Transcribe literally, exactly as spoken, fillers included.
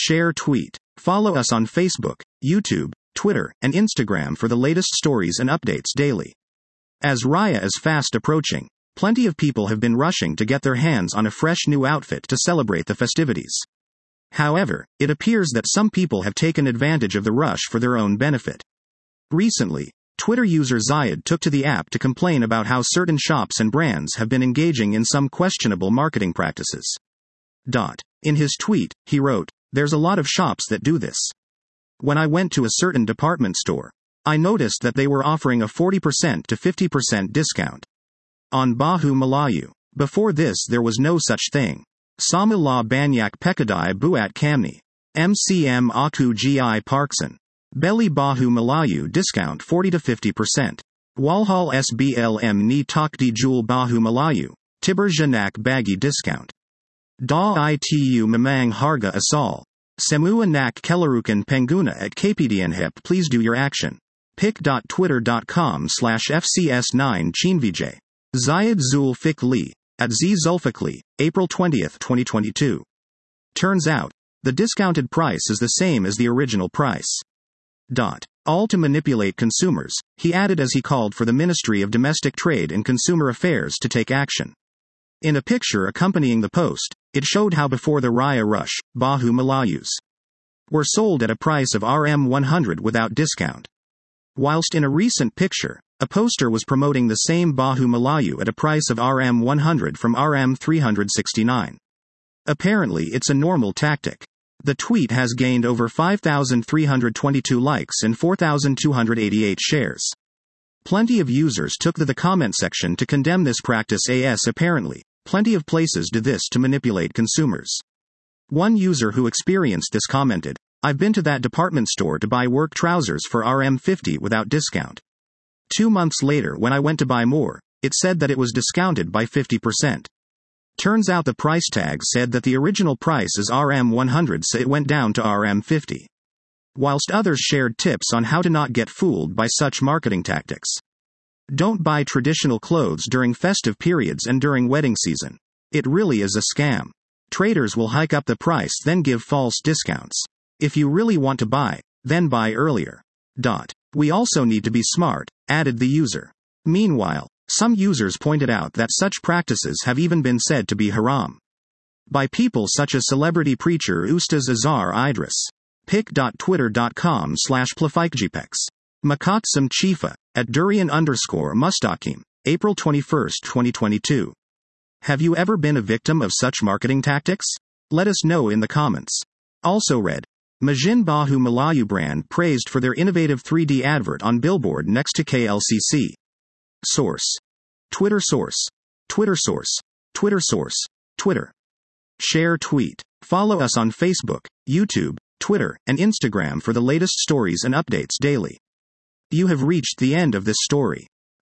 Share tweet. Follow us on Facebook, YouTube, Twitter, and Instagram for the latest stories and updates daily. As Raya is fast approaching, plenty of people have been rushing to get their hands on a fresh new outfit to celebrate the festivities. However, it appears that some people have taken advantage of the rush for their own benefit. Recently, Twitter user Zayed took to the app to complain about how certain shops and brands have been engaging in some questionable marketing practices. Dot. In his tweet, he wrote, "There's a lot of shops that do this. When I went to a certain department store, I noticed that they were offering a forty percent to fifty percent discount on Bahu Melayu. Before this there was no such thing. Sama la banyak pekadai buat kamni. M C M aku gi parksan. Beli Bahu Melayu discount forty to fifty percent. Walhal S B L M ni tak di jul Bahu Melayu. Tiberja nak bagi discount. Da itu memang harga asal. Semua nak kelarukan pengguna at kpdnhip. Please do your action. pic.twitter.com slash fcs9 chinvij. Zayed Zul Fikli. At Z Zulfikli, April twentieth, twenty twenty-two. Turns out, the discounted price is the same as the original price. Dot. All to manipulate consumers, he added as he called for the Ministry of Domestic Trade and Consumer Affairs to take action. In a picture accompanying the post, it showed how before the Raya rush, Bahu Melayus were sold at a price of R M one hundred without discount. Whilst in a recent picture, a poster was promoting the same Bahu Melayu at a price of R M one hundred from R M three sixty-nine. Apparently it's a normal tactic. The tweet has gained over five thousand three hundred twenty-two likes and four thousand two hundred eighty-eight shares. Plenty of users took to the comment section to condemn this practice as apparently, plenty of places do this to manipulate consumers. One user who experienced this commented, "I've been to that department store to buy work trousers for R M fifty without discount. Two months later when I went to buy more, it said that it was discounted by fifty percent. Turns out the price tag said that the original price is R M one hundred, so it went down to R M fifty. Whilst others shared tips on how to not get fooled by such marketing tactics. Don't buy traditional clothes during festive periods and during wedding season. It really is a scam. Traders will hike up the price then give false discounts. If you really want to buy, then buy earlier. Dot. We also need to be smart, added the user. Meanwhile, some users pointed out that such practices have even been said to be haram by people such as celebrity preacher Ustaz Azhar Idris. pic.twitter.com slash plafikjipex. Makatsum Chifa, at durian underscore mustaqim, April twenty-first, twenty twenty-two. Have you ever been a victim of such marketing tactics? Let us know in the comments. Also read. Majin Bahu Melayu brand praised for their innovative three D advert on billboard next to K L C C. Source. Twitter source. Twitter source. Twitter source. Twitter. Share tweet. Follow us on Facebook, YouTube, Twitter, and Instagram for the latest stories and updates daily. You have reached the end of this story.